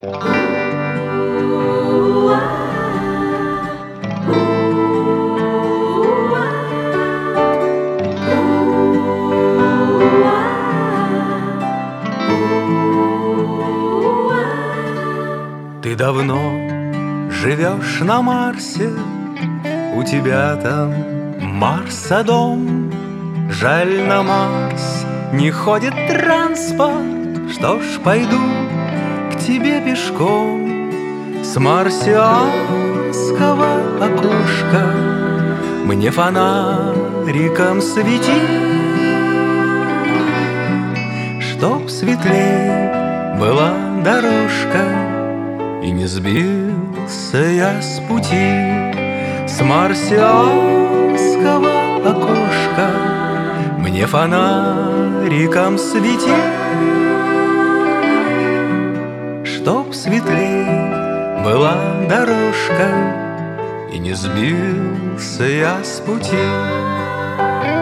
Ты давно живешь на Марсе, у тебя там Марсодом. Жаль, на Марс не ходит транспорт. Что ж, пойду к тебе пешком. С марсианского окошка мне фонариком свети, чтоб светлей была дорожка и не сбился я с пути. С марсианского окошка мне фонариком свети, чтоб светлей была дорожка и не сбился я с пути.